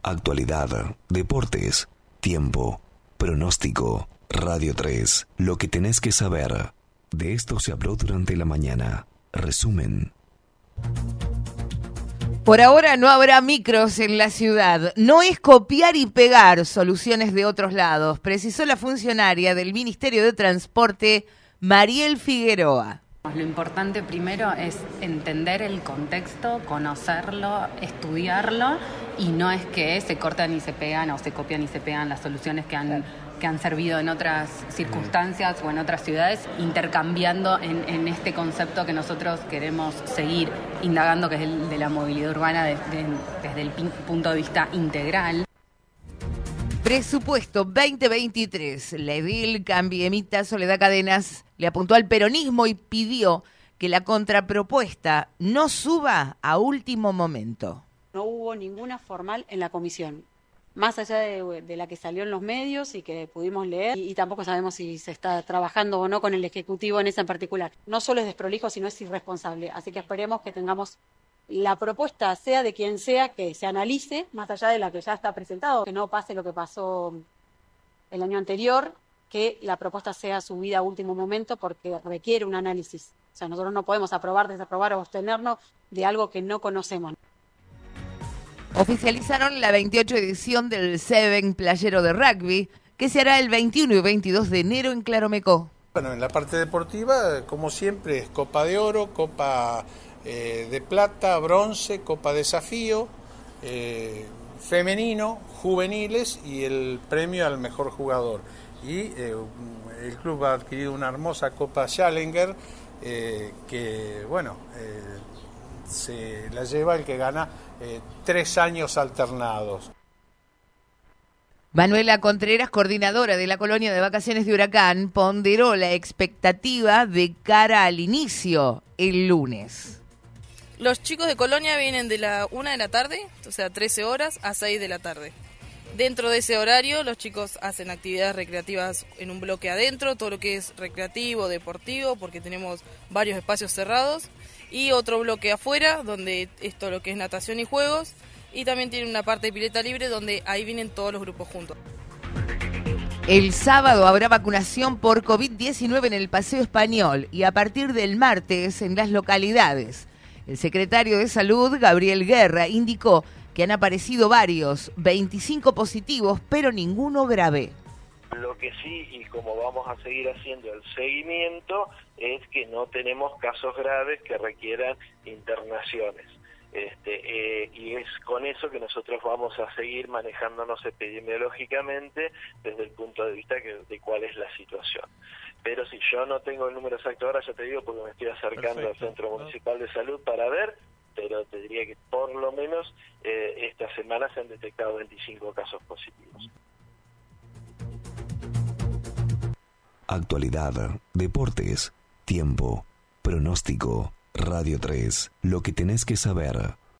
Actualidad, deportes, tiempo, pronóstico, Radio 3, lo que tenés que saber. De esto se habló durante la mañana. Resumen. Por ahora no habrá micros en la ciudad. No es copiar y pegar soluciones de otros lados, precisó la funcionaria del Ministerio de Transporte, Mariel Figueroa. Lo importante primero es entender el contexto, conocerlo, estudiarlo, y no es que se cortan y se pegan o se copian y se pegan las soluciones que han servido en otras circunstancias o en otras ciudades, intercambiando en este concepto que nosotros queremos seguir indagando, que es el de la movilidad urbana desde el punto de vista integral. Presupuesto 2023. La edil cambiemita Soledad Cadenas le apuntó al peronismo y pidió que la contrapropuesta no suba a último momento. No hubo ninguna formal en la comisión, más allá de la que salió en los medios y que pudimos leer, y tampoco sabemos si se está trabajando o no con el Ejecutivo en esa en particular. No solo es desprolijo, sino es irresponsable, así que esperemos que tengamos la propuesta, sea de quien sea, que se analice, más allá de la que ya está presentado, que no pase lo que pasó el año anterior, que la propuesta sea subida a último momento porque requiere un análisis. O sea, nosotros no podemos aprobar, desaprobar o abstenernos de algo que no conocemos. Oficializaron la 28 edición del Seven Playero de Rugby, que se hará el 21 y 22 de enero en Claromecó. Bueno, en la parte deportiva, como siempre, es Copa de Oro, Copa de Plata, Bronce, Copa Desafío, femenino, juveniles y el premio al mejor jugador. Y el club ha adquirido una hermosa Copa Challenger que, bueno, se la lleva el que gana 3 años alternados. Manuela Contreras, coordinadora de la colonia de vacaciones de Huracán, ponderó la expectativa de cara al inicio el lunes. Los chicos de Colonia vienen de la 1 de la tarde, o sea 13 horas, a 6 de la tarde. Dentro de ese horario los chicos hacen actividades recreativas en un bloque adentro, todo lo que es recreativo, deportivo, porque tenemos varios espacios cerrados, y otro bloque afuera, donde es todo lo que es natación y juegos, y también tiene una parte de pileta libre, donde ahí vienen todos los grupos juntos. El sábado habrá vacunación por COVID-19 en el Paseo Español y a partir del martes en las localidades. El secretario de Salud, Gabriel Guerra, indicó que han aparecido varios, 25 positivos, pero ninguno grave. Lo que sí, y como vamos a seguir haciendo el seguimiento, es que no tenemos casos graves que requieran internaciones. Y es con eso que nosotros vamos a seguir manejándonos epidemiológicamente desde el punto de vista de cuál es la situación. Pero si yo no tengo el número exacto ahora, ya te digo, porque me estoy acercando al Centro Municipal de Salud para ver, pero te diría que por lo menos esta semana se han detectado 25 casos positivos. Actualidad, deportes, tiempo, pronóstico, Radio 3, lo que tenés que saber.